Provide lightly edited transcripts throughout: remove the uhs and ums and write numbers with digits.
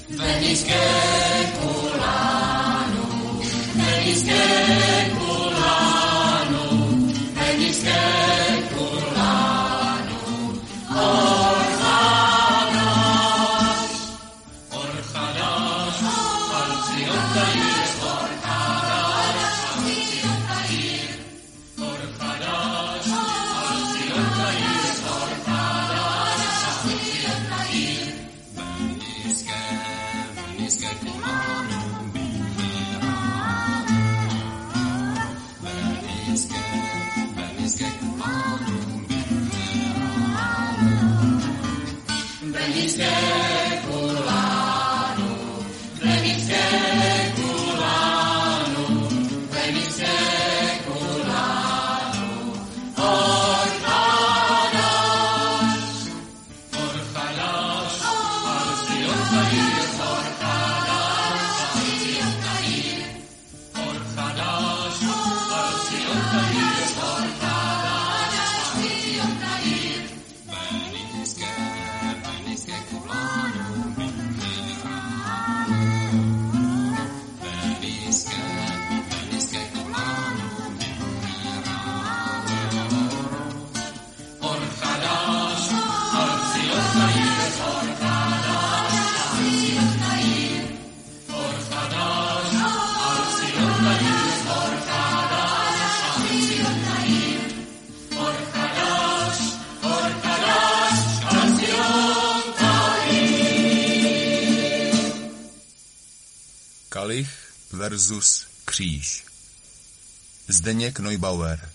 Kalich versus kříž. Zdeněk Neubauer.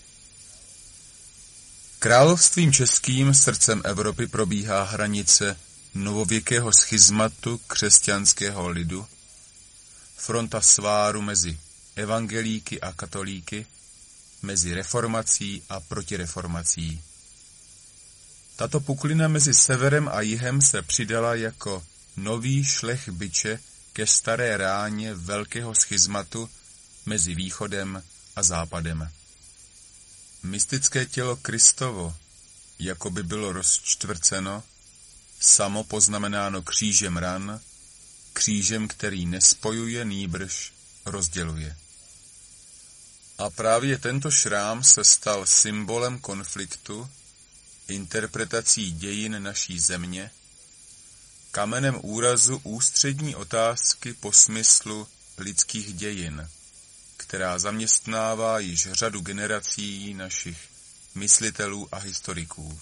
Královstvím českým, srdcem Evropy, probíhá hranice novověkého schizmatu křesťanského lidu, fronta sváru mezi evangelíky a katolíky, mezi reformací a protireformací. Tato puklina mezi severem a jihem se přidala jako nový šlech biče ke staré ráně velkého schizmatu mezi východem a západem. Mystické tělo Kristovo, jako by bylo rozčtvrceno, samo poznamenáno křížem ran, křížem, který nespojuje, nýbrž rozděluje. A právě tento šrám se stal symbolem konfliktu, interpretací dějin naší země, kamenem úrazu ústřední otázky po smyslu lidských dějin, která zaměstnává již řadu generací našich myslitelů a historiků.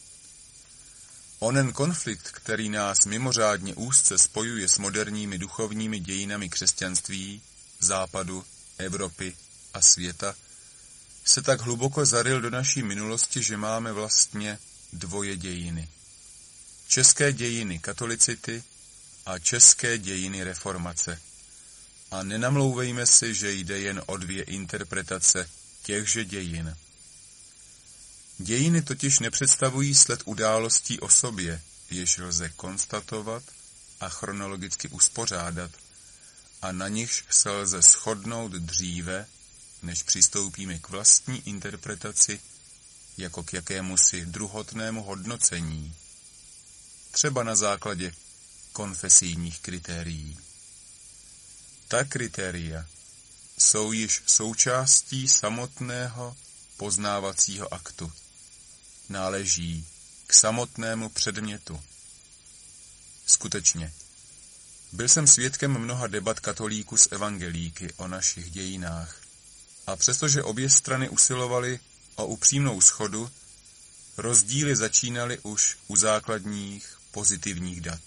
Onen konflikt, který nás mimořádně úzce spojuje s moderními duchovními dějinami křesťanství, západu, Evropy a světa, se tak hluboko zaryl do naší minulosti, že máme vlastně dvoje dějiny. České dějiny katolicity a české dějiny reformace. A nenamlouvejme si, že jde jen o dvě interpretace těchže dějin. Dějiny totiž nepředstavují sled událostí o sobě, jež lze konstatovat a chronologicky uspořádat, a na nichž se lze shodnout dříve, než přistoupíme k vlastní interpretaci jako k jakémusi druhotnému hodnocení, třeba na základě konfesijních kritérií. Ta kritéria jsou již součástí samotného poznávacího aktu. Náleží k samotnému předmětu. Skutečně, byl jsem svědkem mnoha debat katolíků s evangelíky o našich dějinách, a přestože obě strany usilovaly o upřímnou shodu, rozdíly začínaly už u základních pozitivních dat.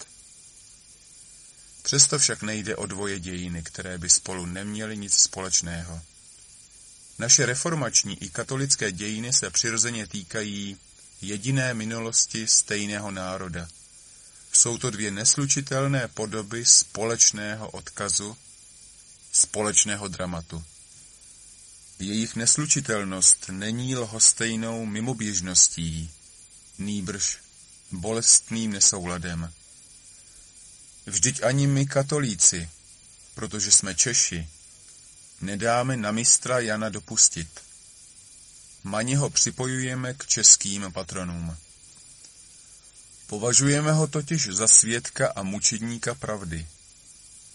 Přesto však nejde o dvoje dějiny, které by spolu neměly nic společného. Naše reformační i katolické dějiny se přirozeně týkají jediné minulosti stejného národa. Jsou to dvě neslučitelné podoby společného odkazu, společného dramatu. Jejich neslučitelnost není lhostejnou mimoběžností, nýbrž bolestným nesouladem. Vždyť ani my katolíci, protože jsme Češi, nedáme na mistra Jana dopustit. Maně ho připojujeme k českým patronům. Považujeme ho totiž za svědka a mučedníka pravdy,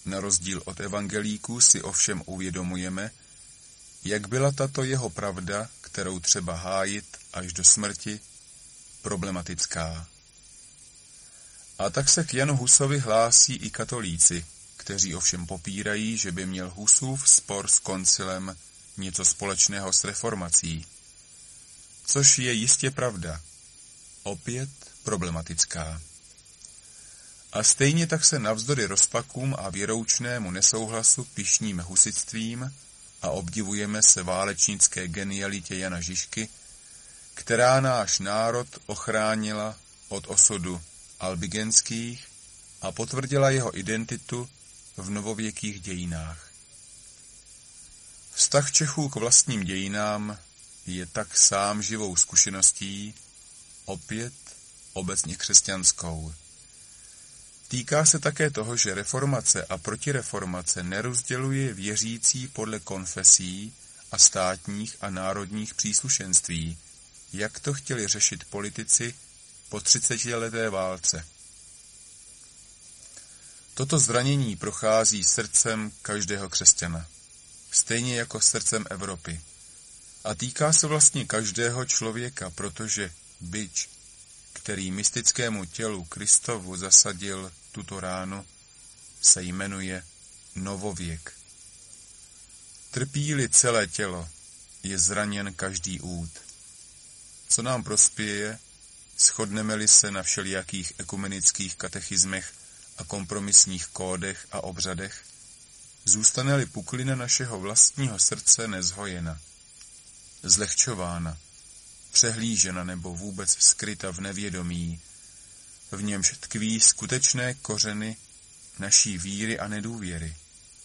Na rozdíl od evangelíků si ovšem uvědomujeme, jak byla tato jeho pravda, kterou třeba hájit až do smrti, problematická. A tak se k Janu Husovi hlásí i katolíci, kteří ovšem popírají, že by měl Husův spor s koncilem něco společného s reformací. Což je jistě pravda, opět problematická. A stejně tak se navzdory rozpakům a věroučnému nesouhlasu pyšníme husitstvím a obdivujeme se válečnické genialitě Jana Žižky, která náš národ ochránila od osudu albigenských a potvrdila jeho identitu v novověkých dějinách. Vztah Čechů k vlastním dějinám je tak sám živou zkušeností, opět obecně křesťanskou. Týká se také toho, že reformace a protireformace nerozděluje věřící podle konfesí a státních a národních příslušenství, jak to chtěli řešit politici po 30leté válce. Toto zranění prochází srdcem každého křesťana, stejně jako srdcem Evropy. A týká se vlastně každého člověka, protože bič, který mystickému tělu Kristovu zasadil tuto ránu, se jmenuje novověk. Trpí-li celé tělo, je zraněn každý úd. Co nám prospěje, shodneme-li se na všelijakých ekumenických katechismech a kompromisních kódech a obřadech, zůstane-li puklina našeho vlastního srdce nezhojena, zlehčována, přehlížena nebo vůbec skryta v nevědomí, v němž tkví skutečné kořeny naší víry a nedůvěry.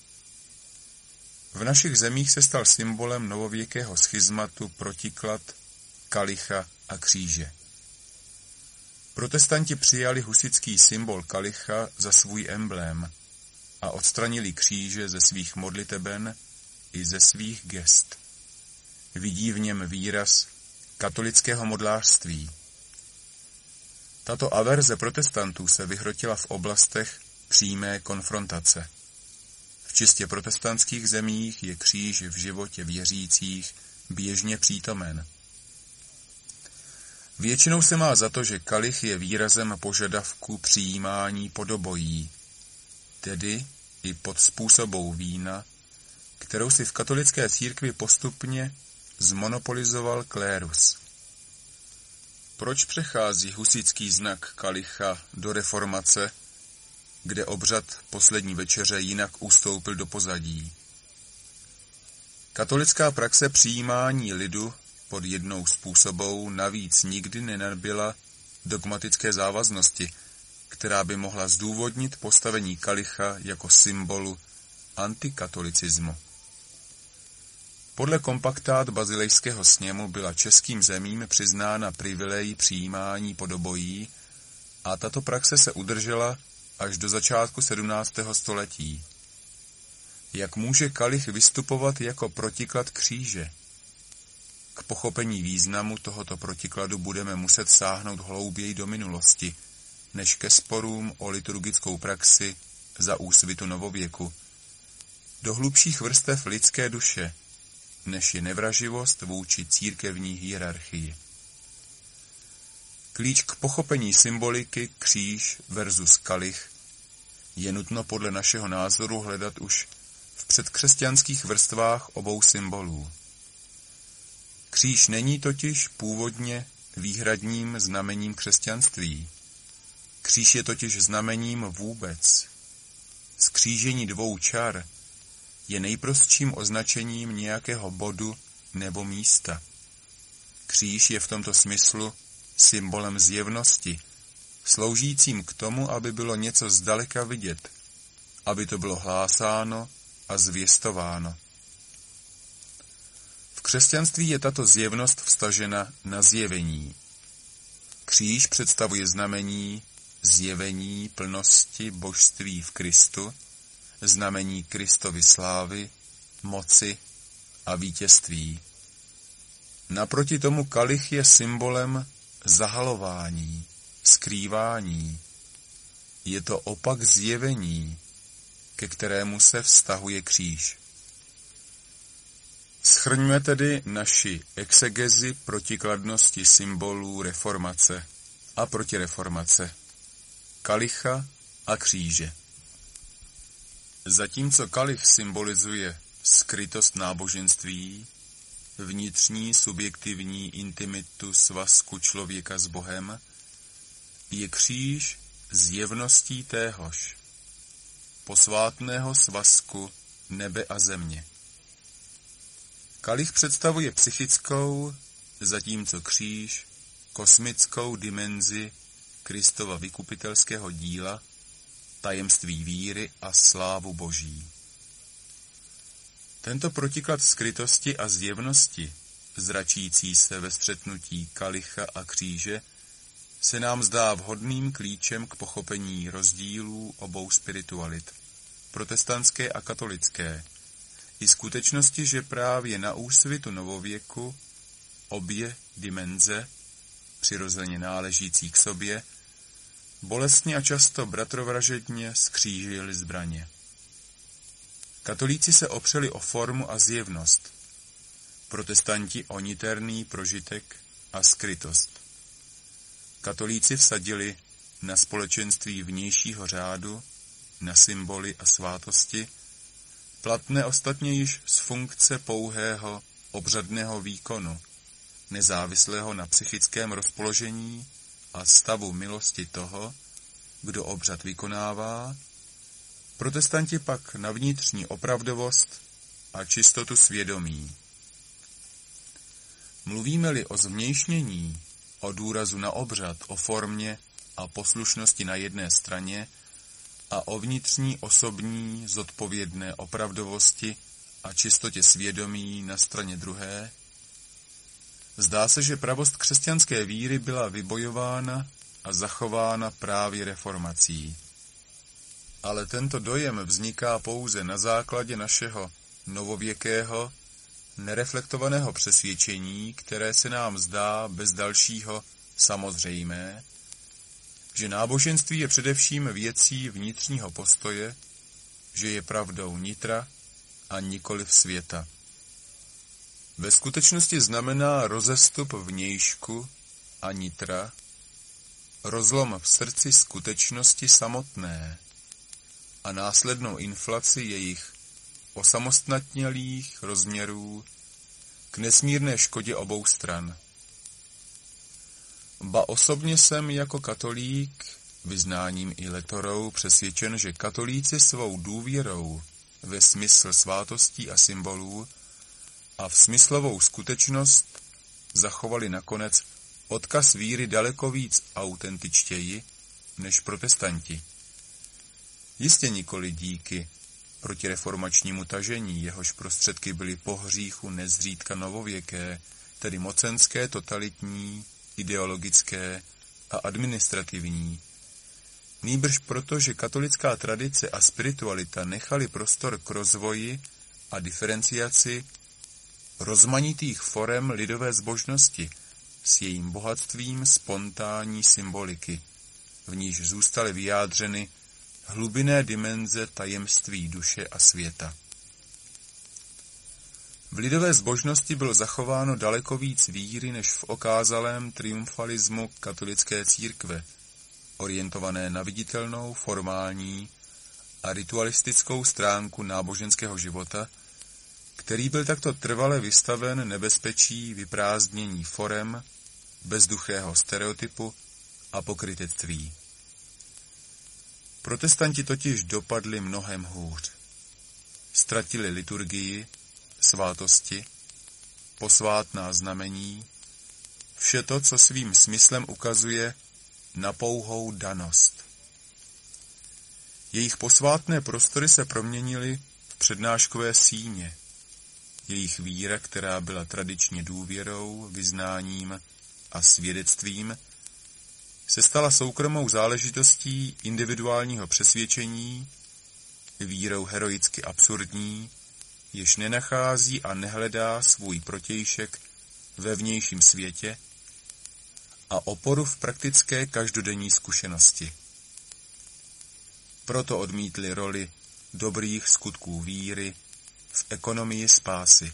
V našich zemích se stal symbolem novověkého schizmatu protiklad, kalicha a kříže. Protestanti přijali husitský symbol kalicha za svůj emblém a odstranili kříže ze svých modliteben i ze svých gest. Vidí v něm výraz katolického modlářství. Tato averze protestantů se vyhrotila v oblastech přímé konfrontace. V čistě protestantských zemích je kříž v životě věřících běžně přítomen. Většinou se má za to, že kalich je výrazem požadavku přijímání podobojí, tedy i pod způsobou vína, kterou si v katolické církvi postupně zmonopolizoval klérus. Proč přechází husitský znak kalicha do reformace, kde obřad poslední večeře jinak ustoupil do pozadí? Katolická praxe přijímání lidu pod jednou způsobou navíc nikdy nenabyla dogmatické závaznosti, která by mohla zdůvodnit postavení kalicha jako symbolu antikatolicismu. Podle kompaktát Bazilejského sněmu byla českým zemím přiznána privileji přijímání podobojí a tato praxe se udržela až do začátku 17. století. Jak může kalich vystupovat jako protiklad kříže? K pochopení významu tohoto protikladu budeme muset sáhnout hlouběji do minulosti, než ke sporům o liturgickou praxi za úsvitu novověku, do hlubších vrstev lidské duše, než je nevraživost vůči církevní hierarchii. Klíč k pochopení symboliky kříž versus kalich je nutno podle našeho názoru hledat už v předkřesťanských vrstvách obou symbolů. Kříž není totiž původně výhradním znamením křesťanství. Kříž je totiž znamením vůbec. Skřížení dvou čar je nejprostším označením nějakého bodu nebo místa. Kříž je v tomto smyslu symbolem zjevnosti, sloužícím k tomu, aby bylo něco zdaleka vidět, aby to bylo hlásáno a zvěstováno. V křesťanství je tato zjevnost vztažena na zjevení. Kříž představuje znamení zjevení plnosti božství v Kristu, znamení Kristovy slávy, moci a vítězství. Naproti tomu kalich je symbolem zahalování, skrývání. Je to opak zjevení, ke kterému se vztahuje kříž. Shrňme tedy naši exegezi protikladnosti symbolů reformace a protireformace, kalicha a kříže. Zatímco kalich symbolizuje skrytost náboženství, vnitřní subjektivní intimitu svazku člověka s Bohem, je kříž zjevností téhož, posvátného svazku nebe a země. Kalich představuje psychickou, zatímco kříž kosmickou dimenzi Kristova vykupitelského díla, tajemství víry a slávu Boží. Tento protiklad skrytosti a zjevnosti, zračící se ve střetnutí kalicha a kříže, se nám zdá vhodným klíčem k pochopení rozdílů obou spiritualit, protestantské a katolické, i skutečnosti, že právě na úsvitu novověku obě dimenze, přirozeně náležící k sobě, bolestně a často bratrovražedně skřížily zbraně. Katolíci se opřeli o formu a zjevnost, protestanti o niterný prožitek a skrytost. Katolíci vsadili na společenství vnějšího řádu, na symboly a svátosti, platné ostatně již z funkce pouhého obřadného výkonu, nezávislého na psychickém rozpoložení a stavu milosti toho, kdo obřad vykonává, protestanti pak na vnitřní opravdovost a čistotu svědomí. Mluvíme-li o zvnějšnění, o důrazu na obřad, o formě a poslušnosti na jedné straně a o vnitřní osobní zodpovědné opravdovosti a čistotě svědomí na straně druhé, zdá se, že pravost křesťanské víry byla vybojována a zachována právě reformací. Ale tento dojem vzniká pouze na základě našeho novověkého, nereflektovaného přesvědčení, které se nám zdá bez dalšího samozřejmé, že náboženství je především věcí vnitřního postoje, že je pravdou nitra a nikoliv světa. Ve skutečnosti znamená rozestup vnějšku a nitra, rozlom v srdci skutečnosti samotné a následnou inflaci jejich osamostatnělých rozměrů k nesmírné škodě obou stran. Ba osobně jsem jako katolík, vyznáním i letorou, přesvědčen, že katolíci svou důvěrou ve smysl svátostí a symbolů a v smyslovou skutečnost zachovali nakonec odkaz víry daleko víc autentičtěji než protestanti. Jistě nikoli díky protireformačnímu tažení, jehož prostředky byly po hříchu nezřídka novověké, tedy mocenské, totalitní, ideologické a administrativní. Nýbrž proto, že katolická tradice a spiritualita nechali prostor k rozvoji a diferenciaci rozmanitých forem lidové zbožnosti s jejím bohatstvím spontánní symboliky, v níž zůstaly vyjádřeny hlubinné dimenze tajemství duše a světa. V lidové zbožnosti bylo zachováno daleko víc víry než v okázalém triumfalismu katolické církve, orientované na viditelnou, formální a ritualistickou stránku náboženského života, který byl takto trvale vystaven nebezpečí vyprázdnění forem, bezduchého stereotypu a pokrytectví. Protestanti totiž dopadli mnohem hůř. Ztratili liturgii, svátosti, posvátná znamení, vše to, co svým smyslem ukazuje na pouhou danost. Jejich posvátné prostory se proměnily v přednáškové síně. Jejich víra, která byla tradičně důvěrou, vyznáním a svědectvím, se stala soukromou záležitostí individuálního přesvědčení, vírou heroicky absurdní, jež nenachází a nehledá svůj protějšek ve vnějším světě a oporu v praktické každodenní zkušenosti. Proto odmítli roli dobrých skutků víry v ekonomii spásy.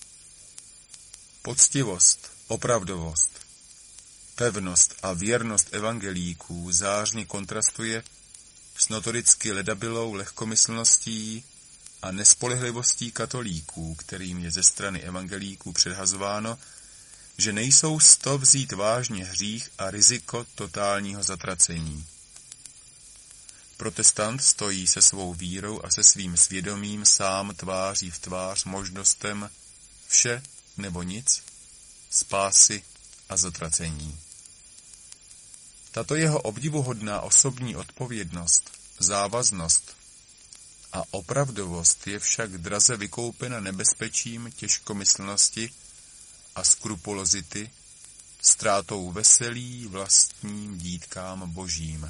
Poctivost, opravdovost, pevnost a věrnost evangelíků zářně kontrastuje s notoricky ledabylou lehkomyslností a nespolehlivostí katolíků, kterým je ze strany evangelíků předhazováno, že nejsou z to vzít vážně hřích a riziko totálního zatracení. Protestant stojí se svou vírou a se svým svědomím sám tváří v tvář možnostem vše nebo nic, spásy a zatracení. Tato jeho obdivuhodná osobní odpovědnost, závaznost a opravdovost je však draze vykoupena nebezpečím těžkomyslnosti a skrupulozity, ztrátou veselí vlastním dítkám božím.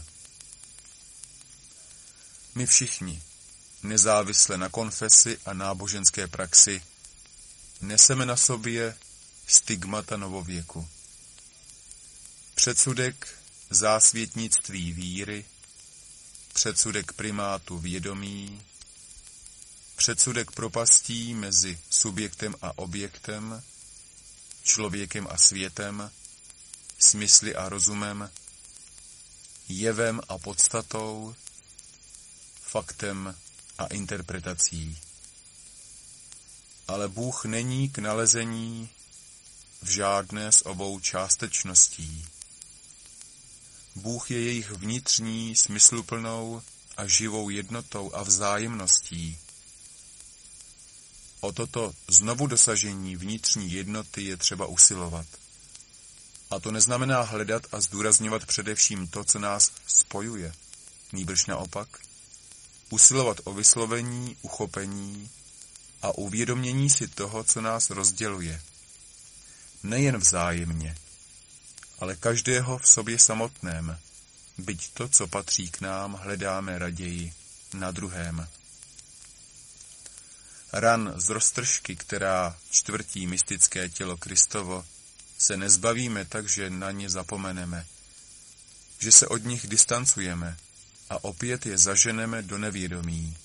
My všichni, nezávisle na konfesi a náboženské praxi, neseme na sobě stigmata novověku. Předsudek zásvětnictví víry, předsudek primátu vědomí, předsudek propastí mezi subjektem a objektem, člověkem a světem, smysly a rozumem, jevem a podstatou, faktem a interpretací. Ale Bůh není k nalezení v žádné z obou částečností. Bůh je jejich vnitřní, smysluplnou a živou jednotou a vzájemností. O toto znovu dosažení vnitřní jednoty je třeba usilovat. A to neznamená hledat a zdůrazňovat především to, co nás spojuje, nýbrž naopak, usilovat o vyslovení, uchopení a uvědomění si toho, co nás rozděluje. Nejen vzájemně, ale každého v sobě samotném, byť to, co patří k nám, hledáme raději na druhém. Ran z roztržky, která čtvrtí mystické tělo Kristovo, se nezbavíme tak, že na ně zapomeneme, že se od nich distancujeme a opět je zaženeme do nevědomí.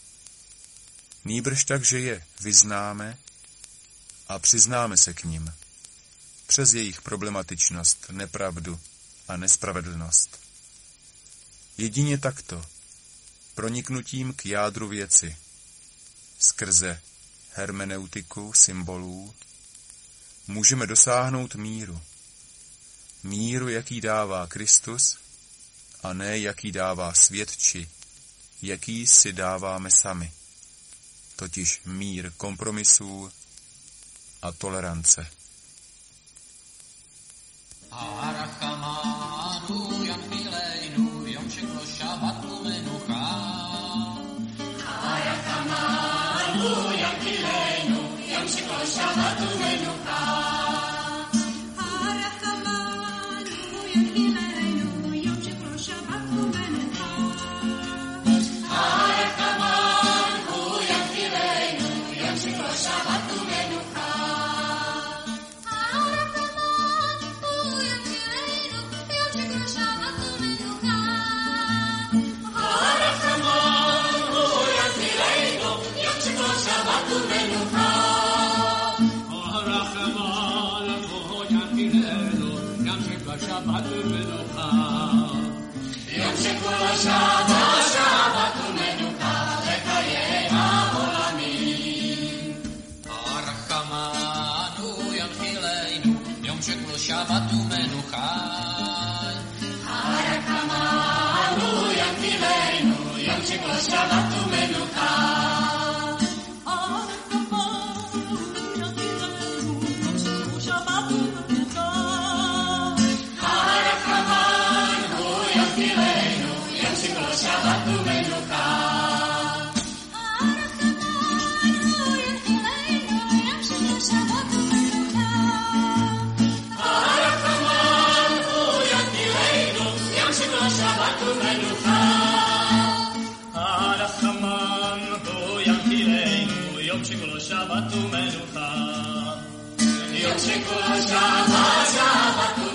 Nýbrž tak, že je vyznáme a přiznáme se k nim, přes jejich problematičnost, nepravdu a nespravedlnost. Jedině takto, proniknutím k jádru věci, skrze hermeneutiku symbolů, můžeme dosáhnout míru. Míru, jaký dává Kristus, a ne jaký dává svět, či jaký si dáváme sami, totiž mír kompromisů a tolerance. Shabbat